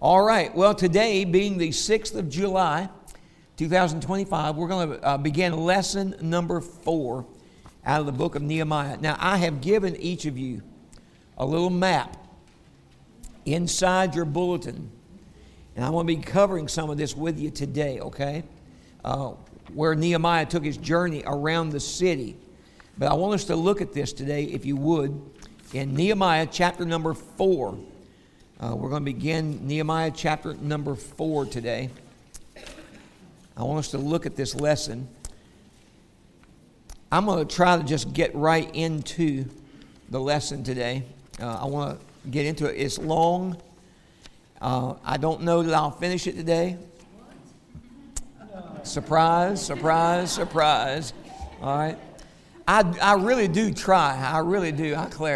All right, well, today being the 6th of July, 2025, we're going to begin lesson number 4 out of the book of Nehemiah. Now, I have given each of you a little map inside your bulletin, and I'm going to be covering some of this with you today, okay? Where Nehemiah took his journey around the city. But I want us to look at this today, if you would, in Nehemiah chapter number 4. We're going to begin Nehemiah chapter number 4 today. I want us to look at this lesson. I'm going to try to just get right into the lesson today. I want to get into it. It's long. I don't know that I'll finish it today. Surprise, surprise, surprise. All right. I really do try. I really do.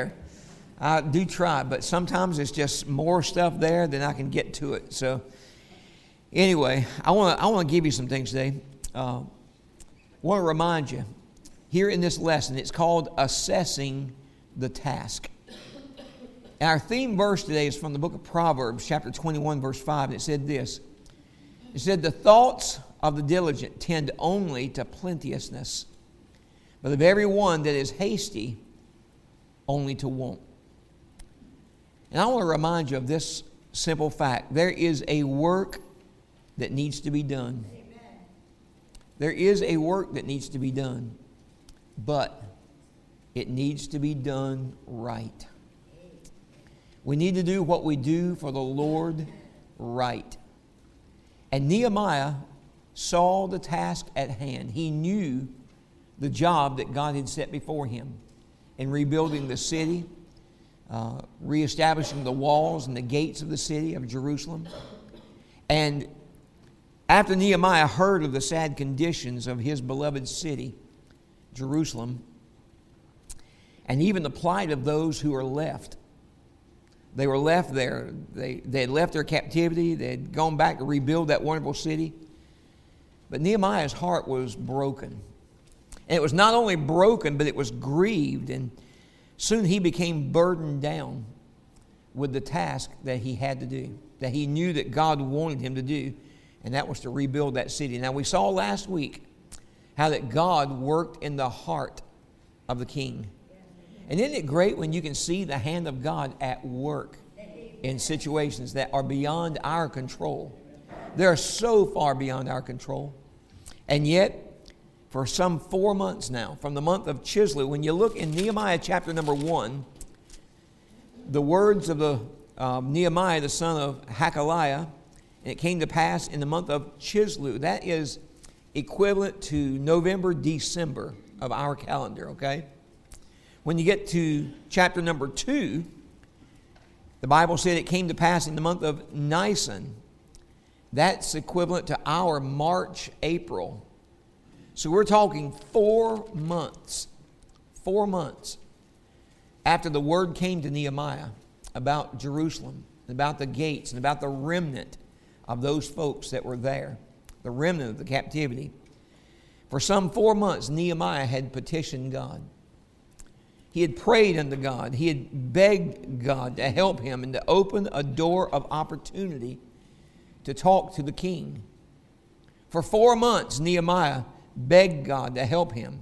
I do try, but sometimes it's just more stuff there than I can get to it. So anyway, I want to give you some things today. I want to remind you, here in this lesson, it's called Assessing the Task. And our theme verse today is from the book of Proverbs, chapter 21, verse 5, and it said this. It said, "The thoughts of the diligent tend only to plenteousness, but of every one that is hasty, only to want." And I want to remind you of this simple fact. There is a work that needs to be done. Amen. There is a work that needs to be done, but it needs to be done right. We need to do what we do for the Lord right. And Nehemiah saw the task at hand. He knew the job that God had set before him in rebuilding the city, reestablishing the walls and the gates of the city of Jerusalem. And after Nehemiah heard of the sad conditions of his beloved city, Jerusalem, and even the plight of those who are left, they were left there. They had left their captivity. They had gone back to rebuild that wonderful city. But Nehemiah's heart was broken. And it was not only broken, but it was grieved. And soon he became burdened down with the task that he had to do, that he knew that God wanted him to do, and that was to rebuild that city. Now, we saw last week how that God worked in the heart of the king. And isn't it great when you can see the hand of God at work in situations that are beyond our control? They're so far beyond our control. And yet, for some 4 months now, from the month of Chislev, when you look in Nehemiah chapter number 1, the words of the Nehemiah, the son of Hakaliah, and it came to pass in the month of Chislev. That is equivalent to November, December of our calendar, okay? When you get to chapter number 2, the Bible said it came to pass in the month of Nisan. That's equivalent to our March, April. So we're talking 4 months. 4 months after the word came to Nehemiah about Jerusalem, about the gates, and about the remnant of those folks that were there, the remnant of the captivity. For some 4 months, Nehemiah had petitioned God. He had prayed unto God. He had begged God to help him and to open a door of opportunity to talk to the king. For 4 months, Nehemiah begged God to help him.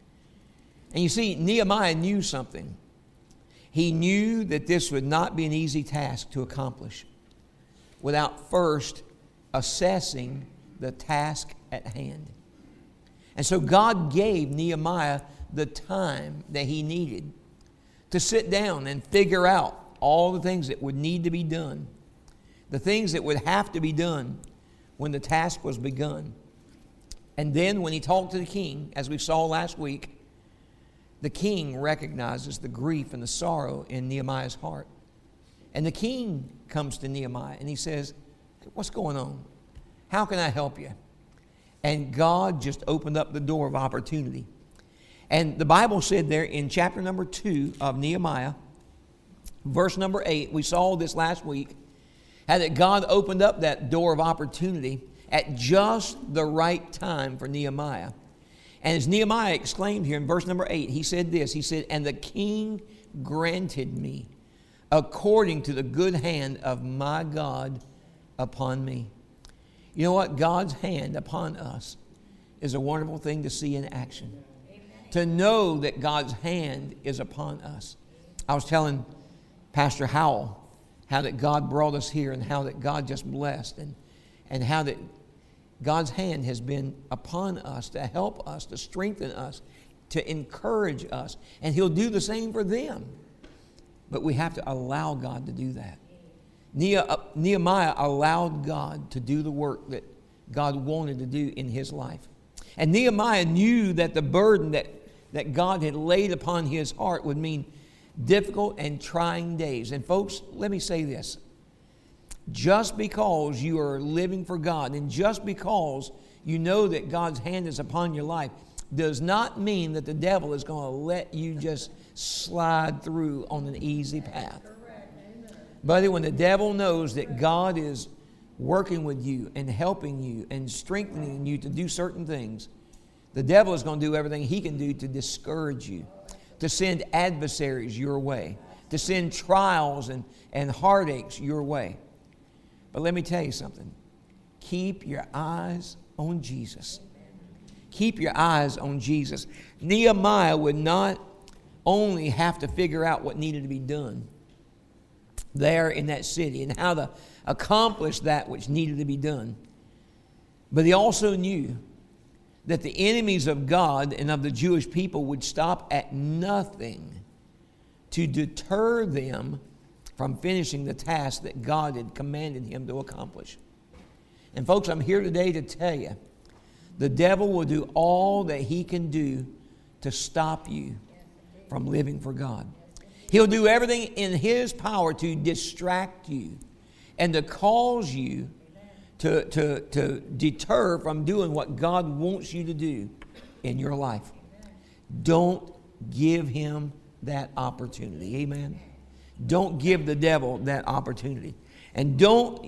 And you see, Nehemiah knew something. He knew that this would not be an easy task to accomplish without first assessing the task at hand. And so God gave Nehemiah the time that he needed to sit down and figure out all the things that would need to be done, the things that would have to be done when the task was begun. And then when he talked to the king, as we saw last week, the king recognizes the grief and the sorrow in Nehemiah's heart. And the king comes to Nehemiah and he says, "What's going on? How can I help you?" And God just opened up the door of opportunity. And the Bible said there in chapter number 2 of Nehemiah, verse number 8, we saw this last week, how that God opened up that door of opportunity at just the right time for Nehemiah. And as Nehemiah exclaimed here in verse number 8, he said this, he said, "And the king granted me according to the good hand of my God upon me. You know what? God's hand upon us is a wonderful thing to see in action. To know that God's hand is upon us. I was telling Pastor Howell how that God brought us here and how that God just blessed and how that God's hand has been upon us to help us, to strengthen us, to encourage us. And He'll do the same for them. But we have to allow God to do that. Nehemiah allowed God to do the work that God wanted to do in his life. And Nehemiah knew that the burden that God had laid upon his heart would mean difficult and trying days. And folks, let me say this. Just because you are living for God and just because you know that God's hand is upon your life does not mean that the devil is going to let you just slide through on an easy path. Buddy, when the devil knows that God is working with you and helping you and strengthening you to do certain things, the devil is going to do everything he can do to discourage you, to send adversaries your way, to send trials and heartaches your way. But let me tell you something. Keep your eyes on Jesus. Keep your eyes on Jesus. Nehemiah would not only have to figure out what needed to be done there in that city and how to accomplish that which needed to be done, but he also knew that the enemies of God and of the Jewish people would stop at nothing to deter them from finishing the task that God had commanded him to accomplish. And folks, I'm here today to tell you, the devil will do all that he can do to stop you from living for God. He'll do everything in his power to distract you and to cause you to deter from doing what God wants you to do in your life. Don't give him that opportunity. Amen. Don't give the devil that opportunity. And don't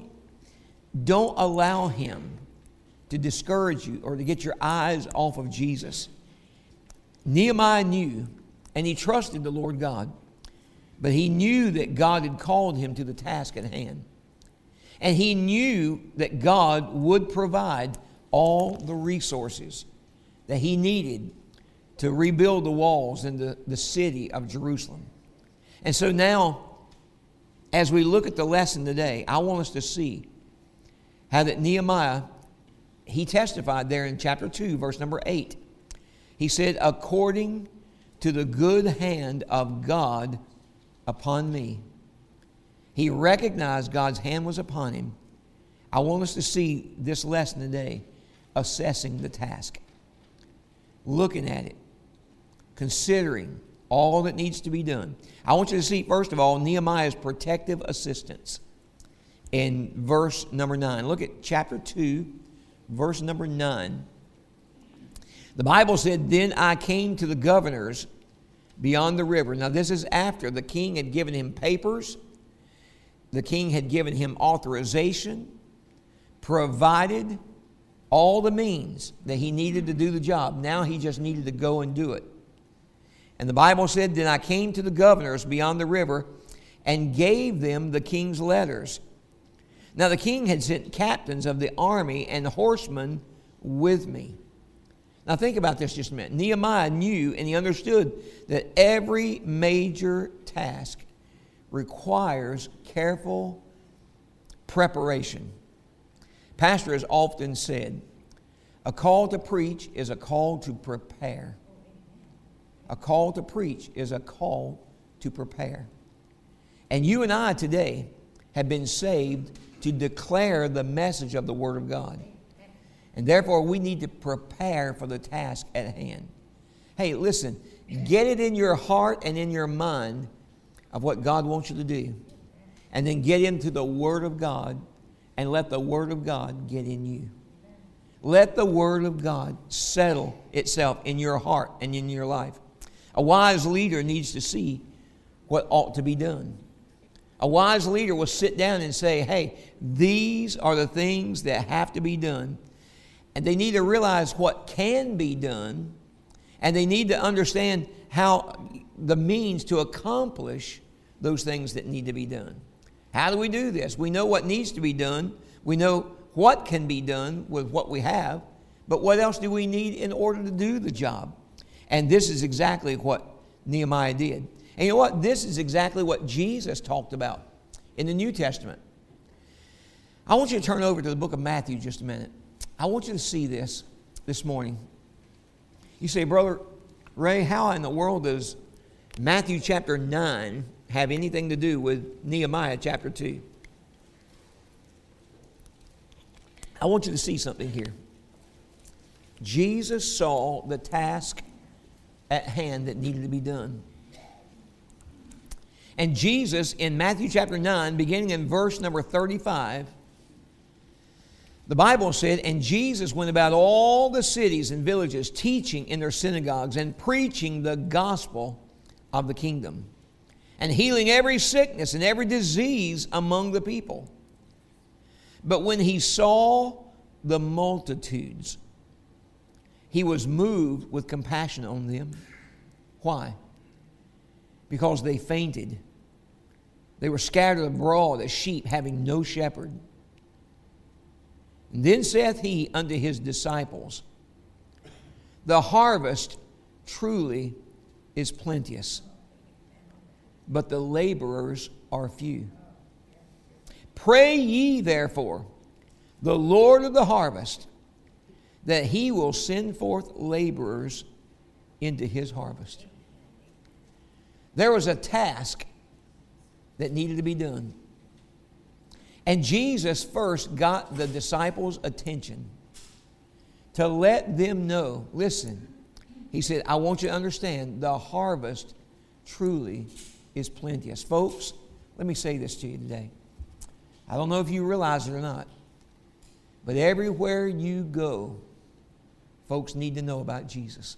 allow him to discourage you or to get your eyes off of Jesus. Nehemiah knew, and he trusted the Lord God, but he knew that God had called him to the task at hand. And he knew that God would provide all the resources that he needed to rebuild the walls in the city of Jerusalem. And so now, as we look at the lesson today, I want us to see how that Nehemiah, he testified there in chapter 2, verse number 8. He said, according to the good hand of God upon me. He recognized God's hand was upon him. I want us to see this lesson today, assessing the task, looking at it, considering all that needs to be done. I want you to see, first of all, Nehemiah's protective assistance in verse number 9. Look at chapter 2, verse number 9. The Bible said, then I came to the governors beyond the river. Now this is after the king had given him papers. The king had given him authorization, provided all the means that he needed to do the job. Now he just needed to go and do it. And the Bible said, then I came to the governors beyond the river and gave them the king's letters. Now the king had sent captains of the army and horsemen with me. Now think about this just a minute. Nehemiah knew and he understood that every major task requires careful preparation. Pastor has often said, a call to preach is a call to prepare. A call to preach is a call to prepare. And you and I today have been saved to declare the message of the Word of God. And therefore, we need to prepare for the task at hand. Hey, listen, get it in your heart and in your mind of what God wants you to do. And then get into the Word of God and let the Word of God get in you. Let the Word of God settle itself in your heart and in your life. A wise leader needs to see what ought to be done. A wise leader will sit down and say, hey, these are the things that have to be done. And they need to realize what can be done, and they need to understand how the means to accomplish those things that need to be done. How do we do this? We know what needs to be done. We know what can be done with what we have, but what else do we need in order to do the job? And this is exactly what Nehemiah did. And you know what? This is exactly what Jesus talked about in the New Testament. I want you to turn over to the book of Matthew just a minute. I want you to see this morning. You say, Brother Ray, how in the world does Matthew chapter 9 have anything to do with Nehemiah chapter 2? I want you to see something here. Jesus saw the task at hand that needed to be done. And Jesus, in Matthew chapter 9, beginning in verse number 35, the Bible said, and Jesus went about all the cities and villages, teaching in their synagogues and preaching the gospel of the kingdom, and healing every sickness and every disease among the people. But when he saw the multitudes, he was moved with compassion on them. Why? Because they fainted. They were scattered abroad as sheep having no shepherd. And then saith he unto his disciples, the harvest truly is plenteous, but the laborers are few. Pray ye therefore the Lord of the harvest, that he will send forth laborers into his harvest. There was a task that needed to be done. And Jesus first got the disciples' attention to let them know, listen, he said, I want you to understand the harvest truly is plenteous. Folks, let me say this to you today. I don't know if you realize it or not, but everywhere you go, folks need to know about Jesus.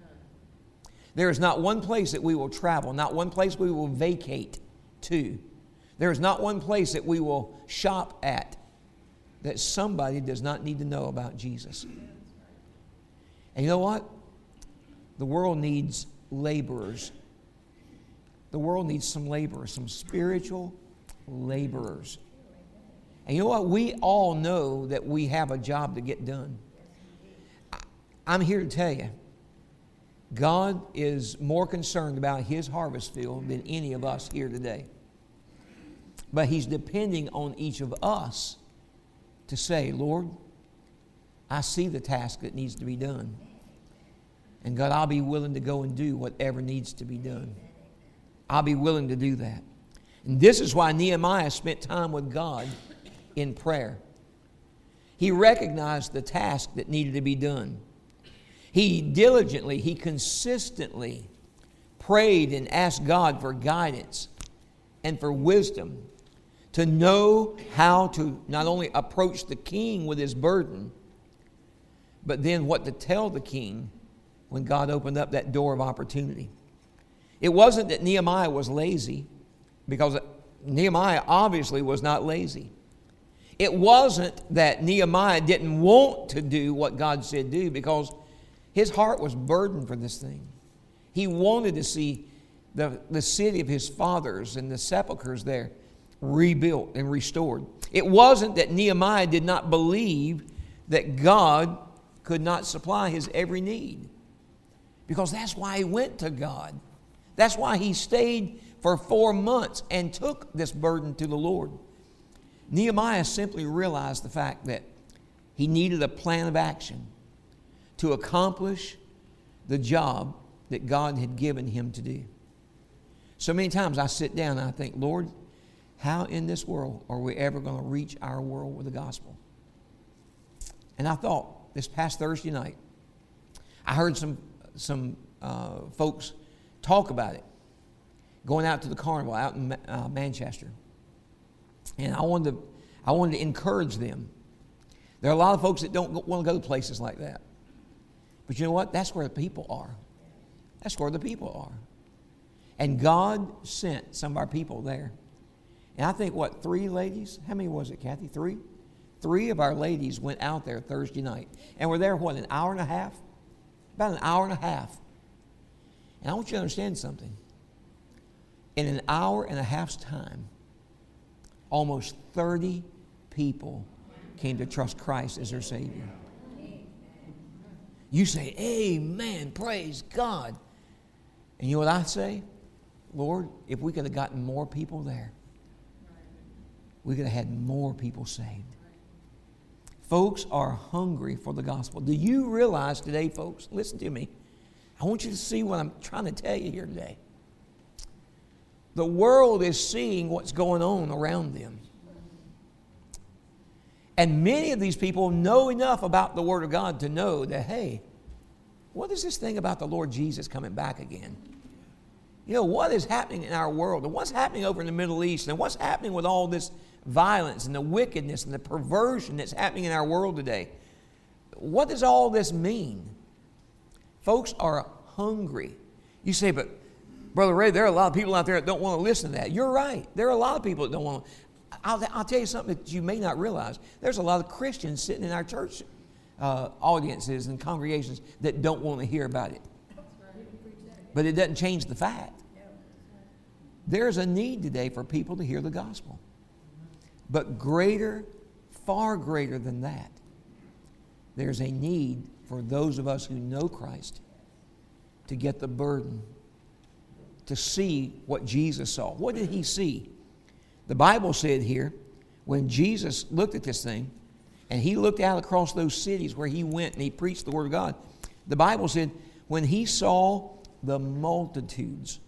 There is not one place that we will travel, not one place we will vacate to. There is not one place that we will shop at that somebody does not need to know about Jesus. And you know what? The world needs laborers. The world needs some laborers, some spiritual laborers. And you know what? We all know that we have a job to get done. I'm here to tell you, God is more concerned about His harvest field than any of us here today. But He's depending on each of us to say, Lord, I see the task that needs to be done. And God, I'll be willing to go and do whatever needs to be done. I'll be willing to do that. And this is why Nehemiah spent time with God in prayer. He recognized the task that needed to be done. He diligently, he consistently prayed and asked God for guidance and for wisdom to know how to not only approach the king with his burden, but then what to tell the king when God opened up that door of opportunity. It wasn't that Nehemiah was lazy, because Nehemiah obviously was not lazy. It wasn't that Nehemiah didn't want to do what God said do, because his heart was burdened for this thing. He wanted to see the city of his fathers and the sepulchres there rebuilt and restored. It wasn't that Nehemiah did not believe that God could not supply his every need, because that's why he went to God. That's why he stayed for 4 months and took this burden to the Lord. Nehemiah simply realized the fact that he needed a plan of action to accomplish the job that God had given him to do. So many times I sit down and I think, Lord, how in this world are we ever going to reach our world with the gospel? And I thought, this past Thursday night, I heard some folks talk about it, going out to the carnival out in Manchester. And I wanted to encourage them. There are a lot of folks that don't want to go to places like that. But you know what? That's where the people are. That's where the people are. And God sent some of our people there. And I think, 3 ladies? How many was it, Kathy? 3? 3 of our ladies went out there Thursday night. And were there, an hour and a half? About an hour and a half. And I want you to understand something. In an hour and a half's time, almost 30 people came to trust Christ as their Savior. You say, amen, praise God. And you know what I say? Lord, if we could have gotten more people there, we could have had more people saved. Folks are hungry for the gospel. Do you realize today, folks, listen to me. I want you to see what I'm trying to tell you here today. The world is seeing what's going on around them. And many of these people know enough about the Word of God to know that, hey, what is this thing about the Lord Jesus coming back again? You know, what is happening in our world? And what's happening over in the Middle East? And what's happening with all this violence and the wickedness and the perversion that's happening in our world today? What does all this mean? Folks are hungry. You say, but Brother Ray, there are a lot of people out there that don't want to listen to that. You're right. There are a lot of people that don't want to. I'll tell you something that you may not realize. There's a lot of Christians sitting in our church audiences and congregations that don't want to hear about it. But it doesn't change the fact. There's a need today for people to hear the gospel. But greater, far greater than that, there's a need for those of us who know Christ to get the burden, to see what Jesus saw. What did he see? The Bible said here, when Jesus looked at this thing, and he looked out across those cities where he went and he preached the Word of God, the Bible said, when he saw the multitudes.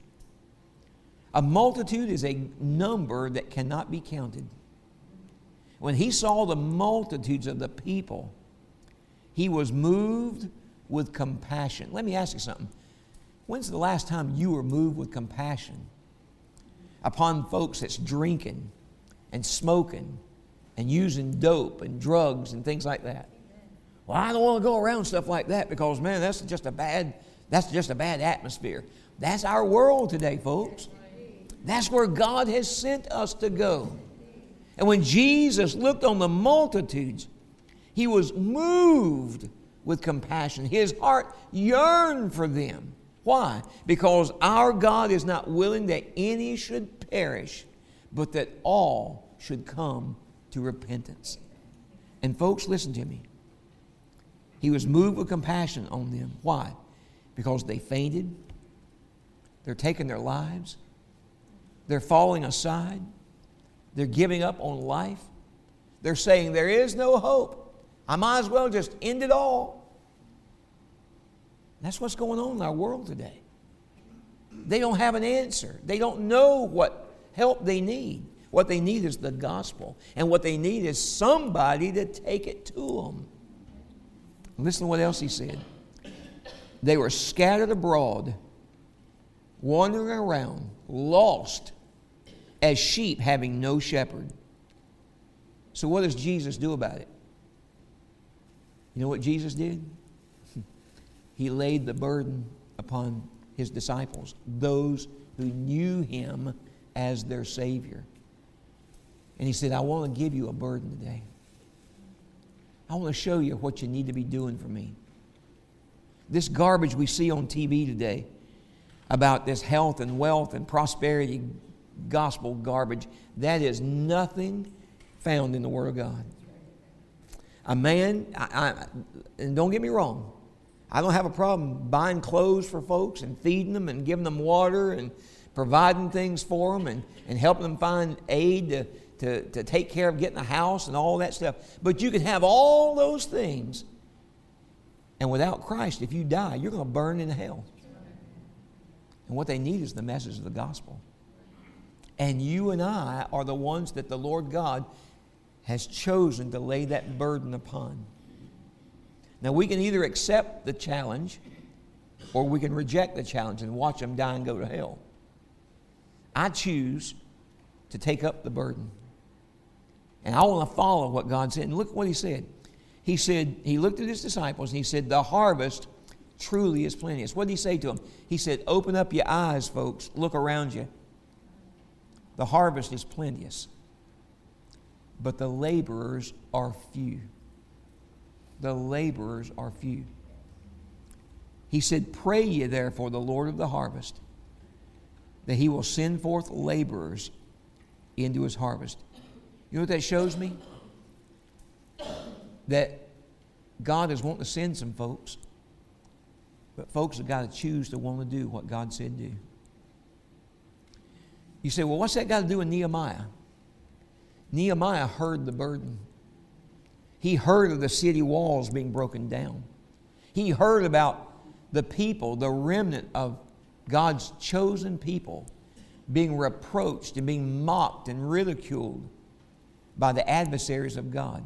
A multitude is a number that cannot be counted. When he saw the multitudes of the people, he was moved with compassion. Let me ask you something. When's the last time you were moved with compassion upon folks that's drinking and smoking and using dope and drugs and things like that? Well, I don't want to go around stuff like that because, man, that's just a bad atmosphere. That's our world today, folks. That's where God has sent us to go. And when Jesus looked on the multitudes, he was moved with compassion. His heart yearned for them. Why? Because our God is not willing that any should perish, but that all should come to repentance. And folks, listen to me. He was moved with compassion on them. Why? Because they fainted. They're taking their lives. They're falling aside. They're giving up on life. They're saying there is no hope. I might as well just end it all. That's what's going on in our world today. They don't have an answer. They don't know what help they need. What they need is the gospel. And what they need is somebody to take it to them. Listen to what else he said. They were scattered abroad, wandering around, lost as sheep having no shepherd. So what does Jesus do about it? You know what Jesus did? He laid the burden upon his disciples, those who knew him as their Savior. And he said, I want to give you a burden today. I want to show you what you need to be doing for me. This garbage we see on TV today about this health and wealth and prosperity gospel garbage, that is nothing found in the Word of God. A man, and don't get me wrong, I don't have a problem buying clothes for folks and feeding them and giving them water and providing things for them and helping them find aid to take care of getting a house and all that stuff. But you can have all those things, and without Christ, if you die, you're going to burn in hell. And what they need is the message of the gospel. And you and I are the ones that the Lord God has chosen to lay that burden upon. Now, we can either accept the challenge or we can reject the challenge and watch them die and go to hell. I choose to take up the burden. And I want to follow what God said. And look what he said. He said, he looked at his disciples and he said, the harvest truly is plenteous. What did he say to them? He said, open up your eyes, folks. Look around you. The harvest is plenteous, but the laborers are few. The laborers are few. He said, pray ye therefore the Lord of the harvest, that he will send forth laborers into his harvest. You know what that shows me? that God is wanting to send some folks, but folks have got to choose to want to do what God said do. You say, well, what's that got to do with Nehemiah? Nehemiah heard the burden. He heard of the city walls being broken down. He heard about the people, the remnant of God's chosen people, being reproached and being mocked and ridiculed by the adversaries of God.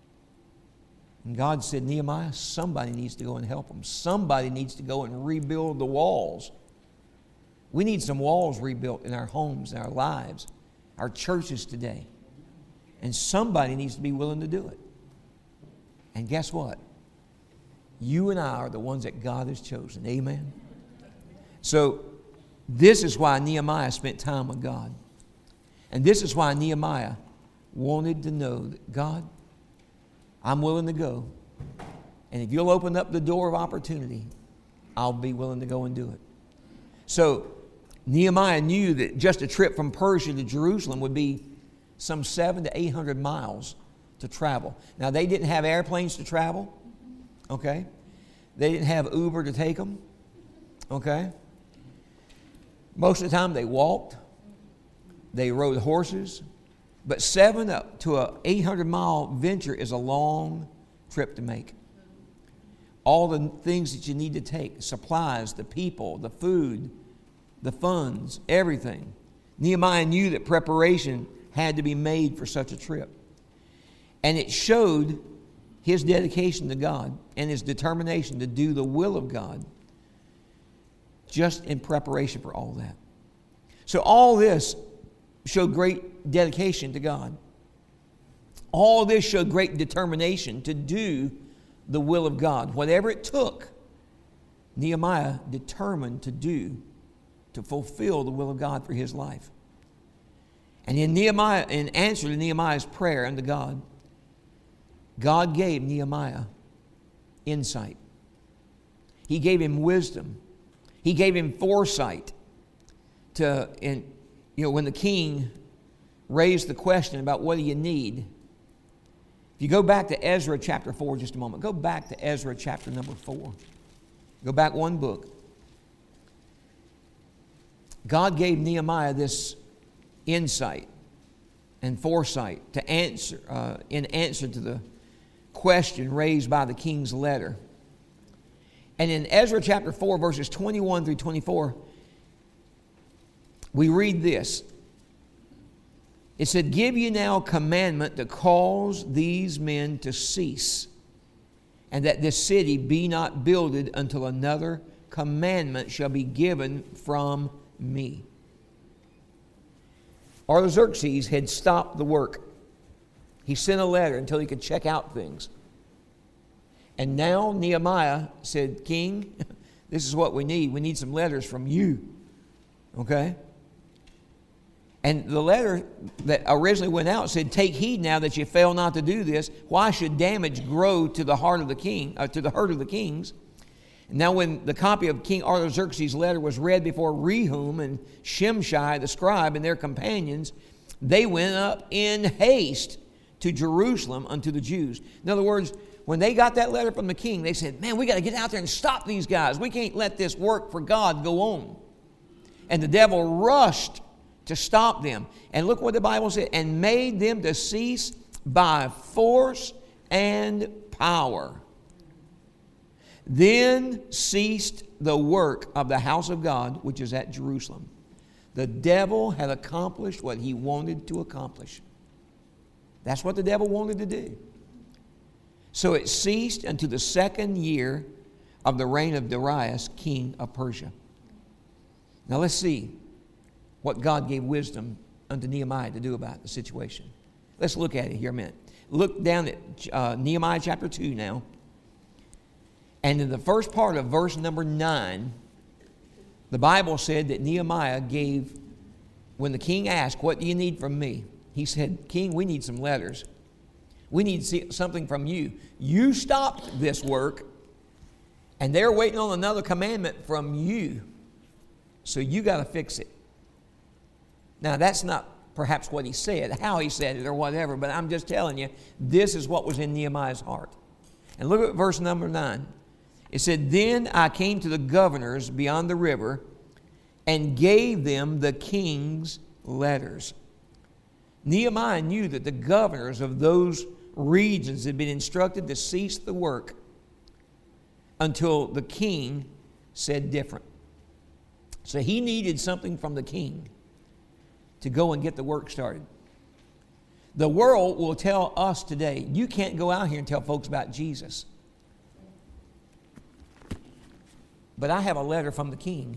And God said, Nehemiah, somebody needs to go and help them. Somebody needs to go and rebuild the walls. We need some walls rebuilt in our homes, in our lives, our churches today. And somebody needs to be willing to do it. And guess what? You and I are the ones that God has chosen. Amen? So, this is why Nehemiah spent time with God. And this is why Nehemiah wanted to know that, God, I'm willing to go. And if you'll open up the door of opportunity, I'll be willing to go and do it. So, Nehemiah knew that just a trip from Persia to Jerusalem would be some 700 to 800 miles to travel. Now, they didn't have airplanes to travel, okay? They didn't have Uber to take them, okay? Most of the time, they walked. They rode horses. But 7 up to a 800-mile venture is a long trip to make. All the things that you need to take, supplies, the people, the food, the funds, everything. Nehemiah knew that preparation had to be made for such a trip. And it showed his dedication to God and his determination to do the will of God just in preparation for all that. So all this showed great dedication to God. All this showed great determination to do the will of God. Whatever it took, Nehemiah determined to do to fulfill the will of God for his life. And in answer to Nehemiah's prayer unto God, God gave Nehemiah insight. He gave him wisdom. He gave him foresight when the king raised the question about what do you need. If you go back to Ezra chapter 4 just a moment. Go back to Ezra chapter number 4. Go back one book. God gave Nehemiah this insight and foresight to answer in answer to the question raised by the king's letter. And in Ezra chapter 4, verses 21 through 24, we read this. It said, "Give ye now commandment to cause these men to cease, and that this city be not builded until another commandment shall be given from me." Artaxerxes had stopped the work. He sent a letter until he could check out things. And now Nehemiah said, "King, this is what we need. We need some letters from you." Okay? And the letter that originally went out said, "Take heed now that you fail not to do this. Why should damage grow to the heart of the king, to the hurt of the kings?" And now when the copy of King Artaxerxes' letter was read before Rehum and Shimshai the scribe and their companions, they went up in haste to Jerusalem unto the Jews. In other words, when they got that letter from the king, they said, "Man, we got to get out there and stop these guys. We can't let this work for God go on." And the devil rushed to stop them. And look what the Bible said, "and made them to cease by force and power. Then ceased the work of the house of God, which is at Jerusalem." The devil had accomplished what he wanted to accomplish. That's what the devil wanted to do. So it ceased unto the 2nd year of the reign of Darius, king of Persia. Now let's see what God gave wisdom unto Nehemiah to do about the situation. Let's look at it here a minute. Look down at Nehemiah chapter 2 now. And in the first part of verse number 9, the Bible said that Nehemiah gave, when the king asked, "What do you need from me?" He said, "King, we need some letters. We need something from you. You stopped this work, and they're waiting on another commandment from you. So you got to fix it." Now, that's not perhaps what he said, how he said it, or whatever, but I'm just telling you, this is what was in Nehemiah's heart. And look at verse number 9. It said, "Then I came to the governors beyond the river and gave them the king's letters." Nehemiah knew that the governors of those regions had been instructed to cease the work until the king said different. So he needed something from the king to go and get the work started. The world will tell us today, you can't go out here and tell folks about Jesus. But I have a letter from the king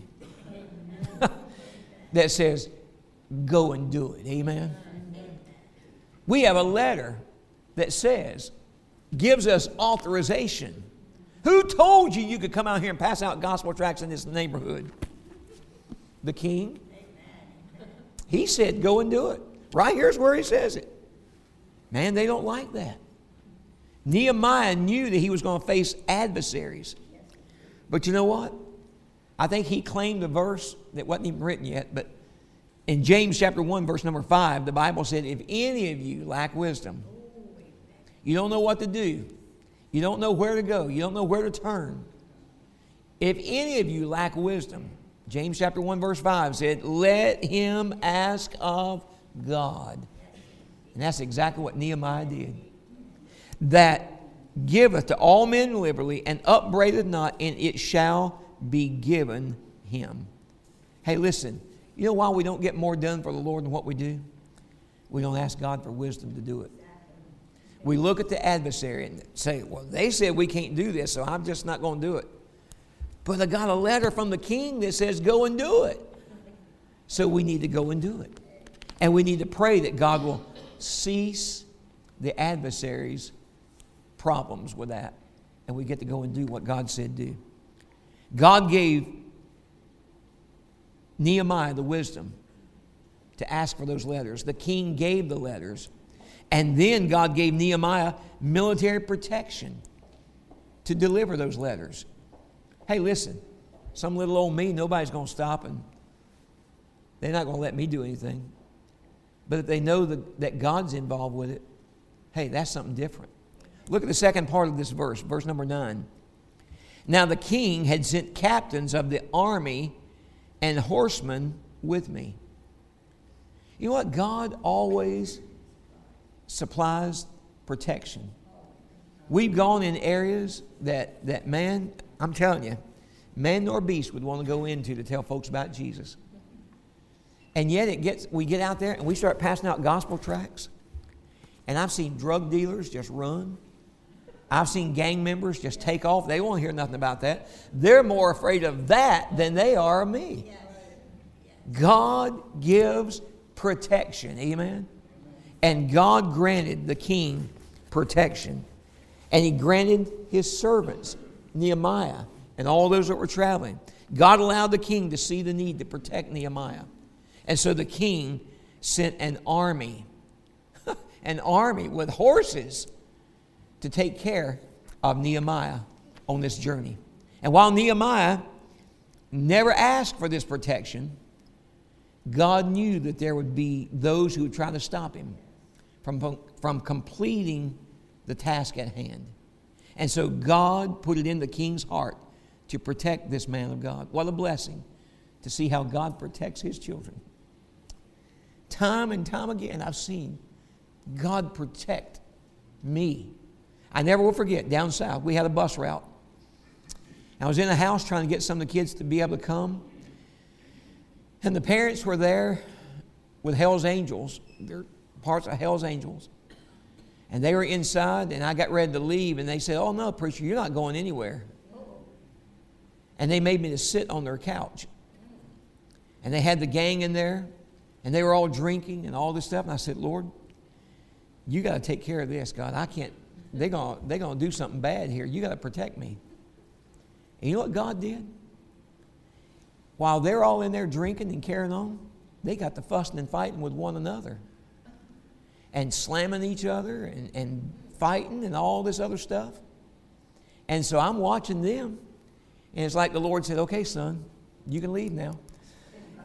that says, go and do it. Amen? We have a letter that says, gives us authorization. Who told you you could come out here and pass out gospel tracts in this neighborhood? The king. He said, go and do it. Right here's where he says it. Man, they don't like that. Nehemiah knew that he was going to face adversaries. But you know what? I think he claimed a verse that wasn't even written yet, but in James chapter 1, verse number 5, the Bible said, if any of you lack wisdom, you don't know what to do, you don't know where to go, you don't know where to turn. If any of you lack wisdom, James chapter 1, verse 5 said, let him ask of God. And that's exactly what Nehemiah did. That giveth to all men liberally, and upbraideth not, and it shall be given him. Hey, listen, you know why we don't get more done for the Lord than what we do? We don't ask God for wisdom to do it. We look at the adversary and say, well, they said we can't do this, so I'm just not going to do it. But I got a letter from the king that says go and do it. So we need to go and do it. And we need to pray that God will cease the adversary's problems with that. And we get to go and do what God said do. God gave Nehemiah the wisdom to ask for those letters. The king gave the letters. And then God gave Nehemiah military protection to deliver those letters. Hey, listen, some little old me, nobody's going to stop, and they're not going to let me do anything. But if they know that God's involved with it, hey, that's something different. Look at the second part of this verse, verse number 9. Now the king had sent captains of the army and horsemen with me. You know what? God always supplies protection. We've gone in areas that man, I'm telling you, man nor beast would want to go into to tell folks about Jesus. And yet we get out there and we start passing out gospel tracts. And I've seen drug dealers just run. I've seen gang members just take off. They won't hear nothing about that. They're more afraid of that than they are of me. God gives protection. Amen? And God granted the king protection. And he granted his servants, Nehemiah, and all those that were traveling. God allowed the king to see the need to protect Nehemiah. And so the king sent an army with horses to take care of Nehemiah on this journey. And while Nehemiah never asked for this protection, God knew that there would be those who would try to stop him from completing the task at hand. And so God put it in the king's heart to protect this man of God. What a blessing to see how God protects his children. Time and time again, I've seen God protect me. I never will forget, down south, we had a bus route. I was in a house trying to get some of the kids to be able to come. And the parents were there with Hell's Angels. They're parts of Hell's Angels. And they were inside, and I got ready to leave, and they said, oh, no, preacher, you're not going anywhere. And they made me to sit on their couch. And they had the gang in there, and they were all drinking and all this stuff. And I said, Lord, you got to take care of this, God. I can't. They're gonna do something bad here. You got to protect me. And you know what God did? While they're all in there drinking and carrying on, they got to fussing and fighting with one another. And slamming each other and fighting and all this other stuff. And so I'm watching them. And it's like the Lord said, okay, son, you can leave now.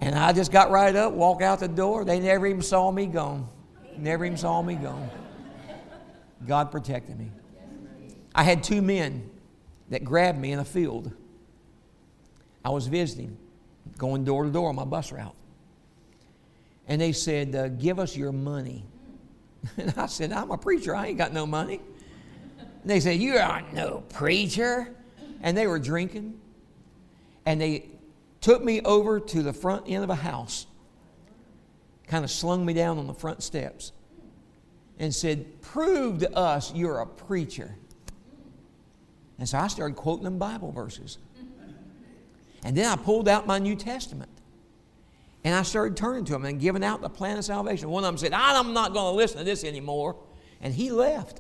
And I just got right up, walked out the door. They never even saw me gone. Never even saw me gone. God protected me. I had two men that grabbed me in a field. I was visiting, going door to door on my bus route. And they said, give us your money. And I said, I'm a preacher. I ain't got no money. And they said, you aren't no preacher. And they were drinking. And they took me over to the front end of a house, kind of slung me down on the front steps, and said, prove to us you're a preacher. And so I started quoting them Bible verses. And then I pulled out my New Testament. And I started turning to them and giving out the plan of salvation. One of them said, I'm not going to listen to this anymore. And he left.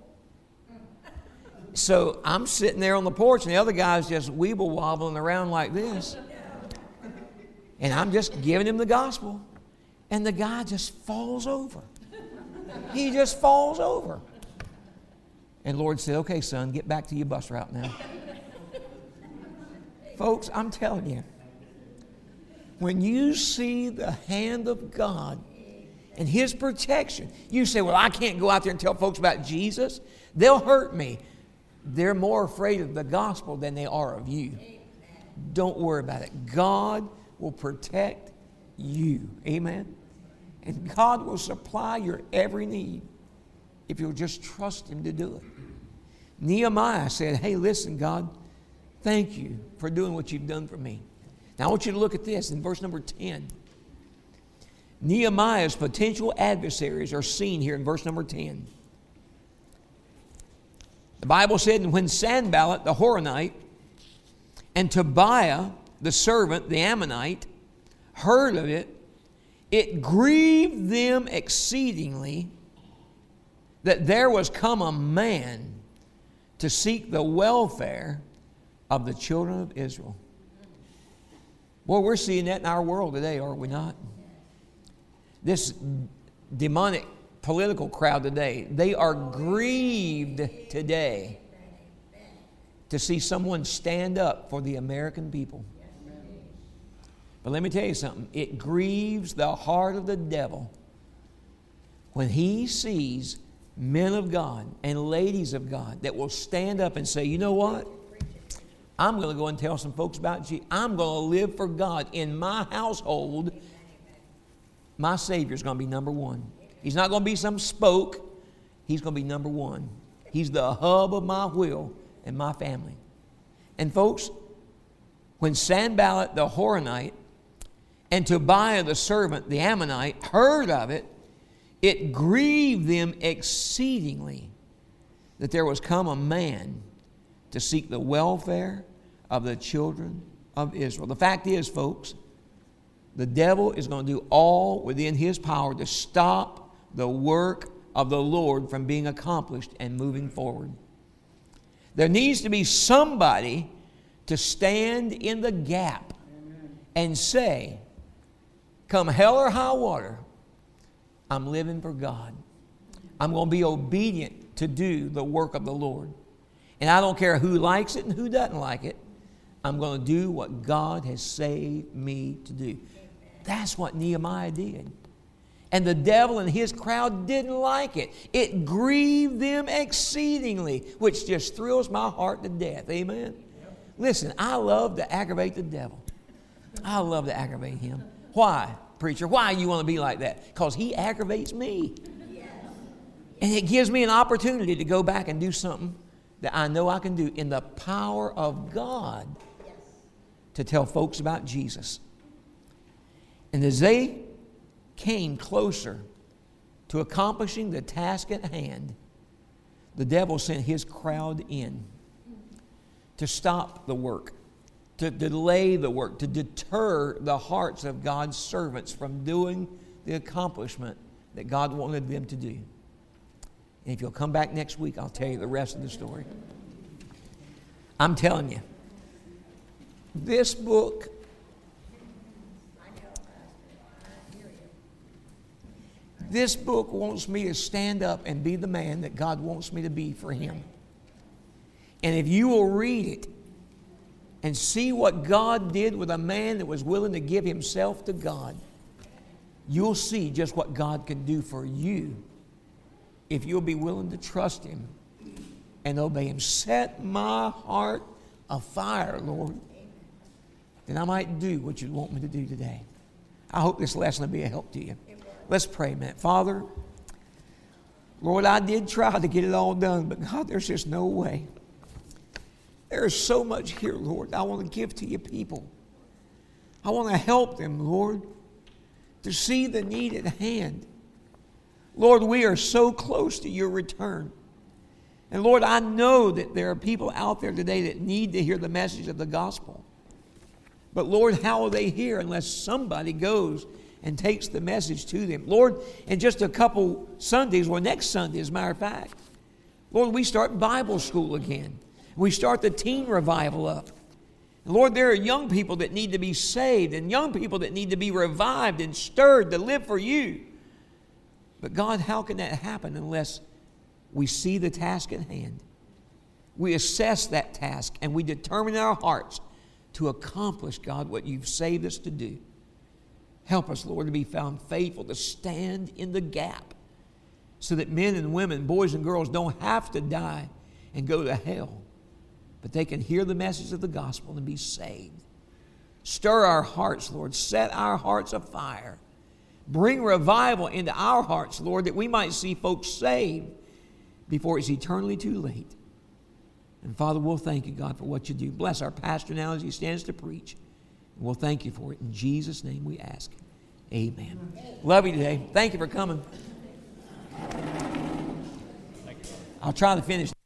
So I'm sitting there on the porch, and the other guy's just weeble wobbling around like this. And I'm just giving him the gospel. And the guy just falls over. He just falls over. And the Lord said, okay, son, get back to your bus route now. Folks, I'm telling you, when you see the hand of God and His protection, you say, well, I can't go out there and tell folks about Jesus. They'll hurt me. They're more afraid of the gospel than they are of you. Don't worry about it. God will protect you. Amen? And God will supply your every need if you'll just trust Him to do it. Nehemiah said, hey, listen, God, thank you for doing what you've done for me. Now, I want you to look at this in verse number 10. Nehemiah's potential adversaries are seen here in verse number 10. The Bible said, and when Sanballat the Horonite and Tobiah the servant, the Ammonite, heard of it, it grieved them exceedingly that there was come a man to seek the welfare of the children of Israel. Boy, we're seeing that in our world today, are we not? This demonic political crowd today, they are grieved today to see someone stand up for the American people. But let me tell you something. It grieves the heart of the devil when he sees men of God and ladies of God that will stand up and say, you know what? I'm going to go and tell some folks about Jesus. I'm going to live for God. In my household, my Savior's going to be number one. He's not going to be some spoke. He's going to be number one. He's the hub of my will and my family. And folks, when Sanballat the Horonite and Tobiah the servant, the Ammonite, heard of it, it grieved them exceedingly that there was come a man to seek the welfare of the children of Israel. The fact is, folks, the devil is going to do all within his power to stop the work of the Lord from being accomplished and moving forward. There needs to be somebody to stand in the gap and say, come hell or high water, I'm living for God. I'm going to be obedient to do the work of the Lord. And I don't care who likes it and who doesn't like it. I'm going to do what God has saved me to do. That's what Nehemiah did. And the devil and his crowd didn't like it. It grieved them exceedingly, which just thrills my heart to death. Amen? Listen, I love to aggravate the devil. I love to aggravate him. Why, preacher? Why you want to be like that? Because he aggravates me. And it gives me an opportunity to go back and do something that I know I can do in the power of God to tell folks about Jesus. And as they came closer to accomplishing the task at hand, the devil sent his crowd in to stop the work, to delay the work, to deter the hearts of God's servants from doing the accomplishment that God wanted them to do. And if you'll come back next week, I'll tell you the rest of the story. I'm telling you, this book wants me to stand up and be the man that God wants me to be for Him. And if you will read it, and see what God did with a man that was willing to give himself to God, you'll see just what God can do for you if you'll be willing to trust Him and obey Him. Set my heart afire, Lord, that I might do what you want me to do today. I hope this lesson will be a help to you. Let's pray, man. Father, Lord, I did try to get it all done, but God, there's just no way. There is so much here, Lord, I want to give to your people. I want to help them, Lord, to see the need at hand. Lord, we are so close to your return. And Lord, I know that there are people out there today that need to hear the message of the gospel. But Lord, how will they hear unless somebody goes and takes the message to them? Lord, in just a couple Sundays, or next Sunday as a matter of fact, Lord, we start Bible school again. We start the teen revival up. And Lord, there are young people that need to be saved and young people that need to be revived and stirred to live for you. But God, how can that happen unless we see the task at hand? We assess that task and we determine in our hearts to accomplish, God, what you've saved us to do. Help us, Lord, to be found faithful, to stand in the gap so that men and women, boys and girls don't have to die and go to hell, but they can hear the message of the gospel and be saved. Stir our hearts, Lord. Set our hearts afire. Bring revival into our hearts, Lord, that we might see folks saved before it's eternally too late. And Father, we'll thank you, God, for what you do. Bless our pastor now as he stands to preach. And we'll thank you for it. In Jesus' name we ask. Amen. Love you today. Thank you for coming. I'll try to finish.